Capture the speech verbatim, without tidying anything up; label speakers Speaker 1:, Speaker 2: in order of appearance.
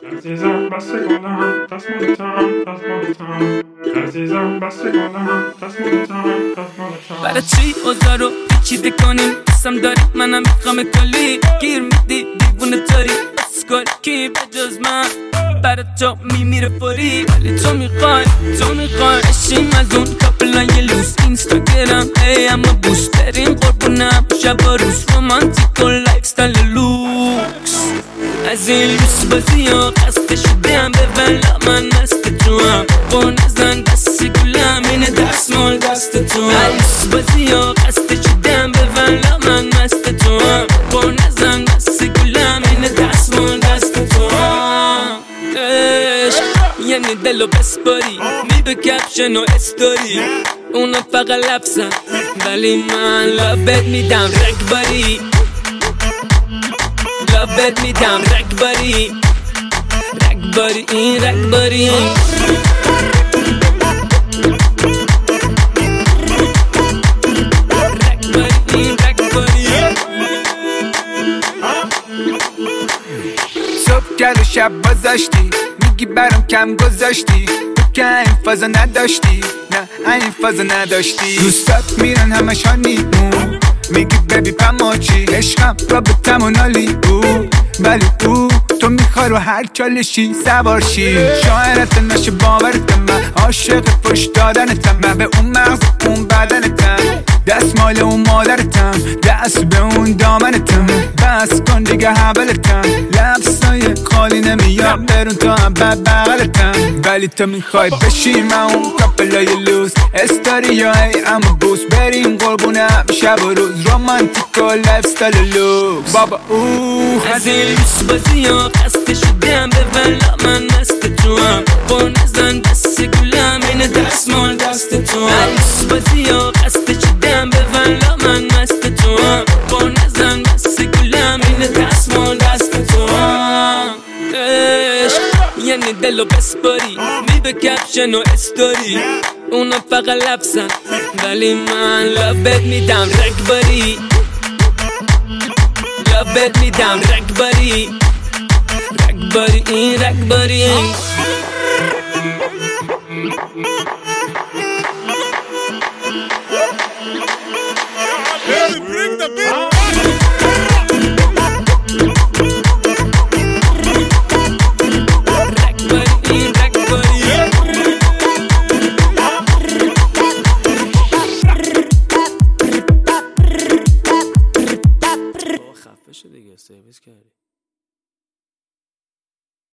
Speaker 1: عزیزم بسته گلم دستمالتم دستمالتم عزیزم بسته گلم دستمالتم دستمالتم
Speaker 2: برای چی اوضاع رو پیچیده کنیم قسم داری منم میخوام کلی گیر میدی دیوونه تاری اسکال کی بجز من برای تو میمیره فوری ولی تو میخوای تو میخوای اشیم از اون کپلای لوس اینستاگرام ای اما بوس بریم قربونم شب و روز رومانتیک و لایف ستایل لوکس از این لوس بازی ها خسته شدم به ولا من مست تو هم با نزن دست گلم اینه دستمال دست تو هم لوس بازی ها خسته شدم به ولا من مست تو هم با نزن دست گلم اینه دستمال دست تو هم عشق یعنی دلو بسپاری می به کپشن و استوری اونا فقط لفظن ولی من لابت میدم رگباری لابت میدم رگباری رگباری این رگباری رگباری این رگباری
Speaker 3: صبح گل و شب بازاشتی میگی برام کم گذاشتی تو که این فازا نداشتی نه این فازا نداشتی دوستات میرن همش هانیمون میگی ببی پماچی عشقم رابطم و نالی بود ولی او تو میخوای رو هر چالشی سوار شی شاعرت نشه باورت من عاشق پشت دادنتم من به اون مغز اون بدنتم دست مال اون مادرتم دست به اون دامنتم بس کن دیگه حبلتم لبسای خالی نمیاد برون تا هم بغلتم ولی تو میخوای بشی من اون کپلای لوس استاری یا ای اما بوس بریم قربونم شب و روز رومانتیک و لایف ستایل لوکس بابا اوه
Speaker 2: از این لوس بازی ها خسته شدم به ولا من مست تو هم با نزن دست گلم اینه دستمال دست تو هم لوس بازی ها خسته شدم به ولا من مست تو هم با نزن دست گلم اینه دستمال دست تو هم عشق یعنی دلو بسپاری می به کپشن و استوری اونا فقط لفظن ولی من لابت میدم رگباری لابت میدم رگباری رگباری این رگباری